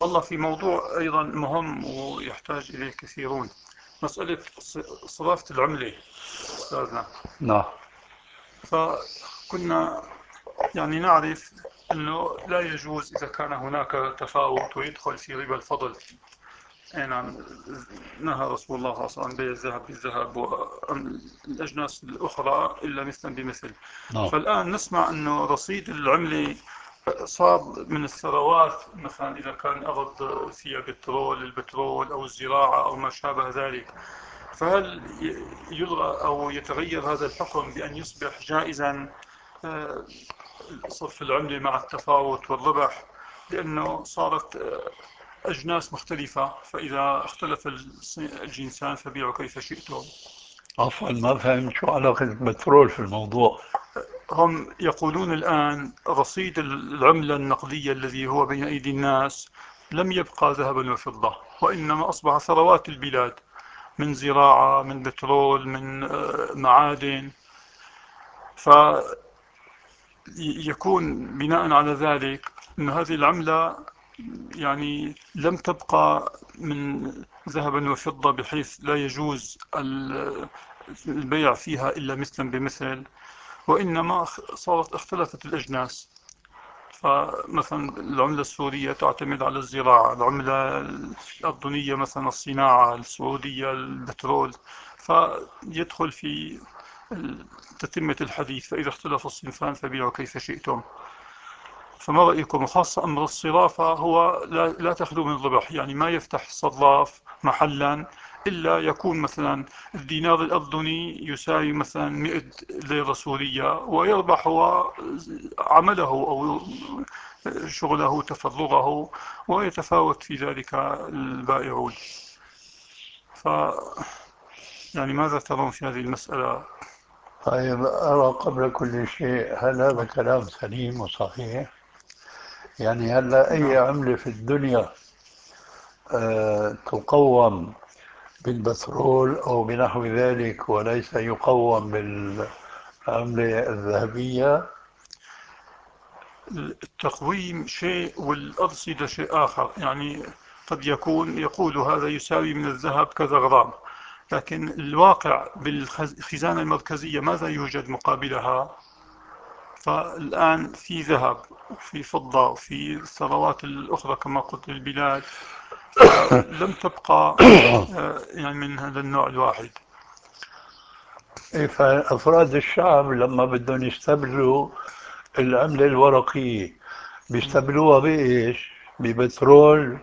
والله في موضوع أيضا مهم ويحتاج إليه كثيرون، مسألة صرافة العملة أستاذنا. نعم. فكنا يعني نعرف أنه لا يجوز إذا كان هناك تفاوت ويدخل في ربا الفضل. أي نعم. نهى رسول الله صلى الله عليه وسلم عن بيع الذهب بالذهب والأجناس الأخرى إلا مثلا بمثل. نعم. فالآن نسمع أنه رصيد العملة صار من الثروات، مثلا إذا كان أرض فيها بترول، البترول أو الزراعة أو ما شابه ذلك. فهل يلغى أو يتغير هذا الحكم بأن يصبح جائزا آه، صرف العملة مع التفاوت والربح، لأنه صارت أجناس مختلفة، فإذا اختلف الجنسان فبيعوا كيف شئتم. عفوا، ما فهمت شو علاقة البترول في الموضوع. هم يقولون الآن رصيد العملة النقدية الذي هو بين أيدي الناس لم يبقى ذهبا وفضة، وإنما أصبح ثروات البلاد من زراعة، من بترول، من معادن. فيكون بناء على ذلك أن هذه العملة يعني لم تبقى من ذهبا وفضة، بحيث لا يجوز البيع فيها إلا مثلا بمثل، وإنما صارت اختلفت الأجناس. فمثلا العملة السورية تعتمد على الزراعة، العملة الأردنية مثلا الصناعة، السعودية البترول. فيدخل في تتمة الحديث، فإذا اختلف الصنفان فبيعوا كيف شئتم. فما رأيكم؟ وخاصة أمر الصرافة هو لا تخلو من الربح، يعني ما يفتح صراف محلا إلا يكون مثلا الدينار الأردني يساوي مثلا 100 ليرة سورية، ويربح هو عمله أو شغله تفرغه، ويتفاوت في ذلك البائعون. ف يعني ماذا ترون في هذه المسألة؟ طيب، أرى قبل كل شيء هل هذا كلام سليم وصحيح؟ يعني هلا أي نعم. عملة في الدنيا تقوم بالبترول أو بنحو ذلك وليس يقوم بالعملة الذهبية؟ التقويم شيء والأرصدة شيء آخر. يعني قد يكون يقول هذا يساوي من الذهب كذا غرام، لكن الواقع بالخزانة المركزية ماذا يوجد مقابلها؟ فالآن في ذهب وفي فضة وفي الثروات الأخرى كما قلت للبلاد، فلم تبقى يعني من هذا النوع الواحد. إيه، فأفراد الشعب لما بدهم يستبدلوا العملة الورقية بيستبدلوها بإيش؟ ببترول،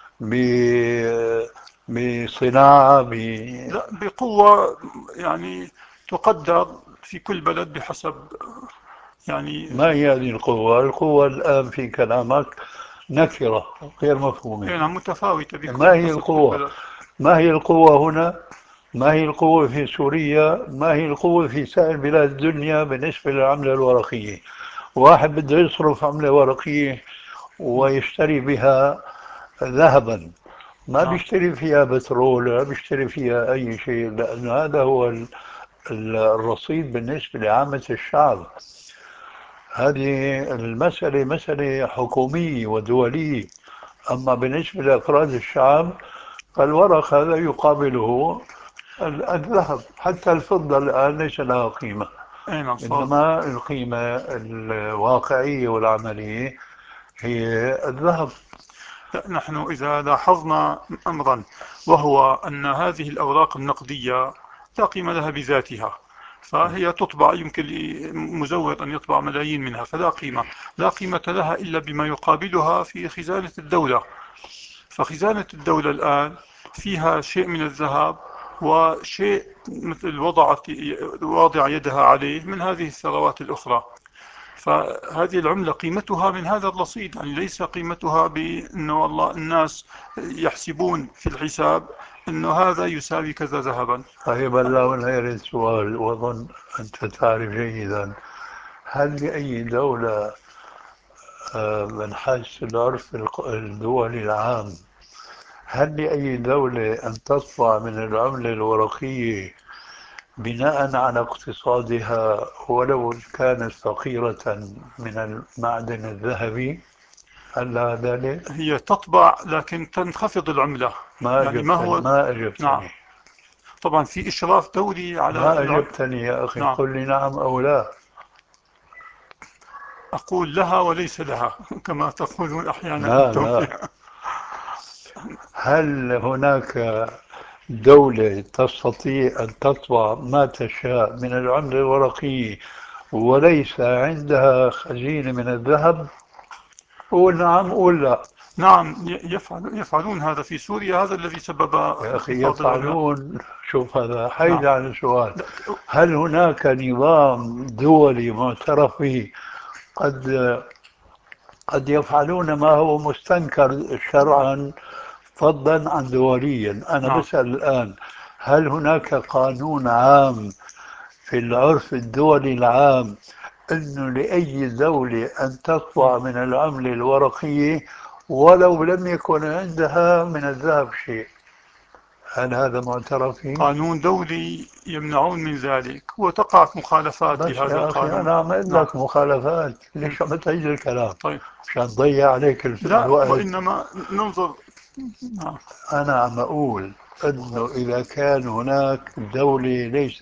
بصناعة، لا، بقوة يعني تقدر في كل بلد بحسب يعني. ما هي هذه القوة؟ القوة الآن في كلامك نكرة غير مفهومة. يعني متفاوتة ما هي بحسب كل القوة؟ بلد. ما هي القوة هنا؟ ما هي القوة في سوريا؟ ما هي القوة في سائر بلاد الدنيا بالنسبة للعملة الورقية؟ واحد بده يصرف عملة ورقية ويشتري بها ذهبا، ما نعم. بيشتري فيها بترول ولا بيشتري فيها أي شيء، لأن هذا هو الرصيد بالنسبة لعامة الشعب. هذه المسألة مسألة حكومية ودولية. أما بالنسبة لأفراد الشعب فالورق هذا يقابله الذهب، حتى الفضة الآن ليس لها قيمة، أي نعم صار. إنما القيمة الواقعية والعملية هي الذهب. لا، نحن إذا لاحظنا أمرا، وهو أن هذه الأوراق النقدية لا قيمة لها بذاتها، فهي تطبع، يمكن لمزور أن يطبع ملايين منها، فلا قيمة. لا قيمة لها إلا بما يقابلها في خزانة الدولة. فخزانة الدولة الآن فيها شيء من الذهب، وشيء مثل واضع يدها عليه من هذه الثروات الأخرى. فهذه العملة قيمتها من هذا الرصيد، يعني ليس قيمتها بأنه والله الناس يحسبون في الحساب أنه هذا يساوي كذا ذهبا. طيب، هلا هنا يرد سؤال وأظن أنت تعرف جيدا. هل لأي دولة من حيث العرف الدولي العام، هل لأي دولة أن تطلع من العملة الورقية بناء على اقتصادها ولو كانت فقيرة من المعدن الذهبي؟ هل ذلك؟ هي تطبع لكن تنخفض العملة. يعني ما هو. ما نعم. أجبتني. طبعا في إشراف دولي على ما أجبتني يا أخي، نعم. قل لي نعم أو لا. أقول لها وليس لها كما تقولون أحيانا لا أنتم لا. فيها. هل هناك دولة تستطيع أن تطبع ما تشاء من العملة الورقية وليس عندها خزينة من الذهب؟ قول نعم قول لا. نعم، يفعلون هذا في سوريا، هذا الذي سبب يا أخي انخفاض العملة. يفعلون، شوف هذا نعم. حيد عن السؤال. لا. هل هناك نظام دولي معترف به قد يفعلون ما هو مستنكر شرعا فضلا عن دوليا؟ أنا نعم. بسأل الآن، هل هناك قانون عام في العرف الدولي العام أنه لأي دولة أن تطبع من العملة الورقية ولو لم يكن عندها من الذهب شيء؟ هل هذا معترف فيه؟ قانون دولي يمنعون من ذلك، وتقع مخالفات بس بهذا يا أخي القانون. أنا عم أقول نعم. لك مخالفات، م. ليش عم تعيد الكلام؟ طيب. مشان تضيع عليك لا، الوقت. وإنما ننظر. نعم. أنا عم أقول أنه إذا كان هناك دولة ليس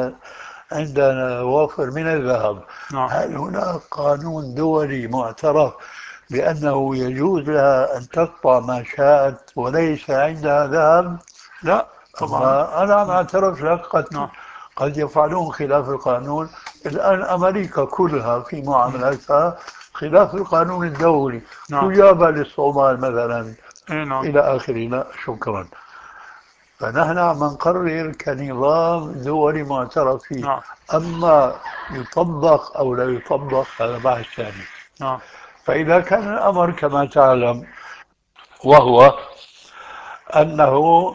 عندنا وافر من الذهب، نعم. هل هناك قانون دولي معترف بأنه يجوز لها أن تقطع ما شاءت وليس عندها ذهب؟ لا طبعا. أما أنا عم أعترف لك نعم. قد يفعلون خلاف القانون. الآن أمريكا كلها في م. معاملاتها خلاف القانون الدولي، شو نعم. جابها للصومال مثلا اي نعم. إلى آخره. لا شكرا. فنحن عم نقرر كنظام دولي معترف فيه، نعم. أما يطبق أو لا يطبق هذا بحث ثاني. نعم. فإذا كان الأمر كما تعلم، وهو أنه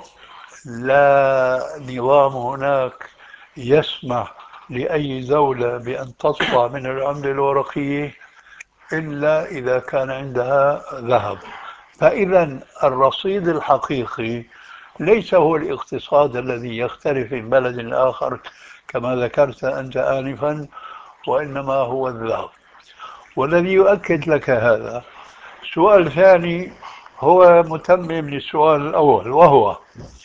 لا نظام هناك يسمح لأي دولة بأن تطبع من العملة الورقية إلا إذا كان عندها ذهب، فإذا الرصيد الحقيقي ليس هو الاقتصاد الذي يختلف من بلد لآخر كما ذكرت أنت آنفا، وإنما هو الذهب. والذي يؤكد لك هذا سؤال ثاني هو متمم للسؤال الأول، وهو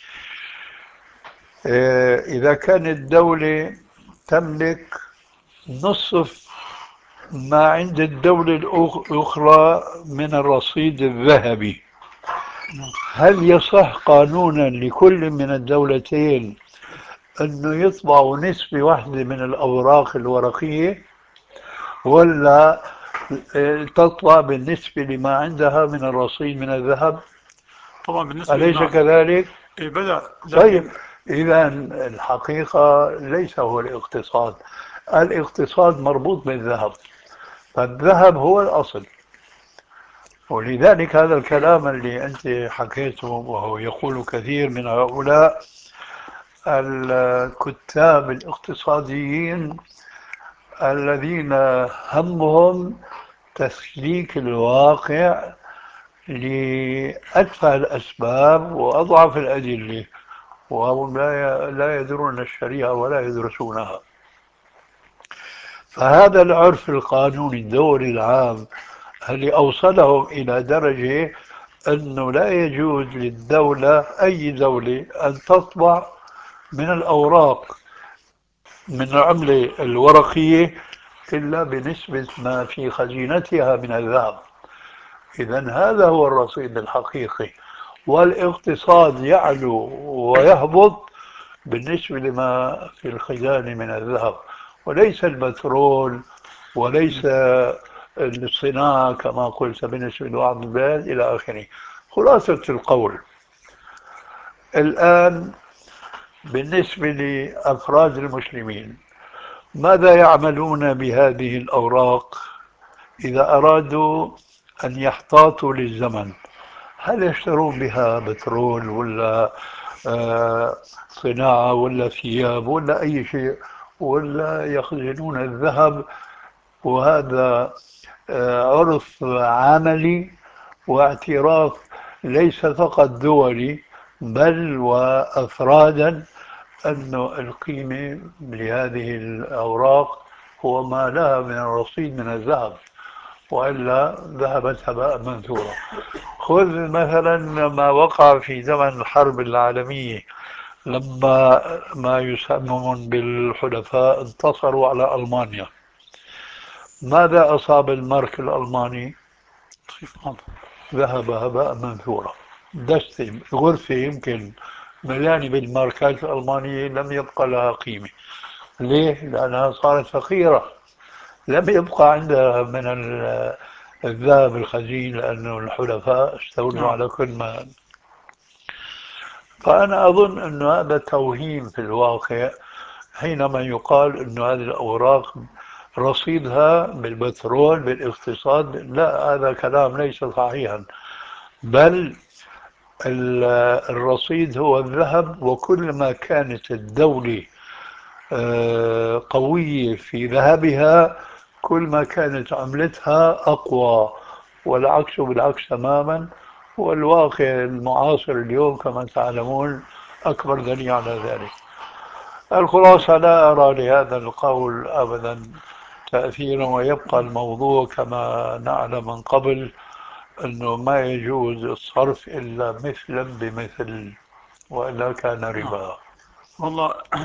إذا كانت الدولة تملك نصف ما عند الدولة الأخرى من الرصيد الذهبي، هل يصح قانونا لكل من الدولتين أنه يطبعوا نسبة واحدة من الأوراق الورقية، ولا تطبع بالنسبة لما عندها من الرصيد من الذهب؟ طبعا بالنسبة أليس لما. كذلك؟ إيه بلى، طيب، لكن. إذا الحقيقة ليس هو الاقتصاد. الاقتصاد مربوط بالذهب، فالذهب هو الأصل. ولذلك هذا الكلام اللي أنت حكيته، وهو يقول كثير من هؤلاء الكتاب الاقتصاديين الذين همهم تسليك الواقع لأدفع الأسباب وأضعف الأدلة، وهم لا يدرون الشريعة ولا يدرسونها. فهذا العرف القانوني الدولي العام اللي أوصلهم إلى درجة أنه لا يجوز للدولة، أي دولة، أن تطبع من الأوراق من العملة الورقية إلا بنسبة ما في خزينتها من الذهب. إذا هذا هو الرصيد الحقيقي، والاقتصاد يعلو ويهبط بالنسبة لما في الخزانة من الذهب، وليس البترول، وليس الصناعة كما قلت بالنسبة لبعض البلاد إلى آخره. خلاصة القول الآن بالنسبة لأفراد المسلمين، ماذا يعملون بهذه الأوراق إذا أرادوا أن يحتاطوا للزمن؟ هل يشترون بها بترول، ولا صناعة، ولا ثياب، ولا أي شيء، ولا يخزنون الذهب؟ وهذا عرف عملي واعتراف ليس فقط دولي بل وأفرادا أن القيمة لهذه الأوراق هو ما لها من الرصيد من الذهب. وإلا ذهبت هباء منثورا. خذ مثلا ما وقع في زمن الحرب العالمية، لما ما يسمون بالحلفاء انتصروا على ألمانيا، ماذا أصاب المارك الألماني؟ انخفاض. ذهب هباء منثورا. دستة غرفة يمكن مليانة بالماركات الألمانية لم يبقى لها قيمة. ليه؟ لأنها صارت فقيرة، لم يبقى عندها من الذهب الخزين، لأنه الحلفاء استولوا نعم. على كل ما. فأنا أظن أن هذا توهيم في الواقع، حينما يقال أن هذه الأوراق رصيدها بالبترول بالاقتصاد. لا، هذا كلام ليس صحيحا، بل الرصيد هو الذهب، وكل ما كانت الدولة قوية في ذهبها كل ما كانت عملتها أقوى، والعكس بالعكس تماما. والواقع المعاصر اليوم كما تعلمون أكبر دليل على ذلك. الخلاصة، لا أرى لهذا القول أبدا تأثيرا، ويبقى الموضوع كما نعلم من قبل، أنه ما يجوز الصرف إلا مثلا بمثل، وإلا كان نعم ربا. والله